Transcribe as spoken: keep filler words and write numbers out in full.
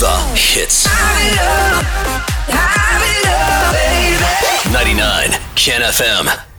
The hits. Have it up, have it up, baby. ninety-nine Ken F M.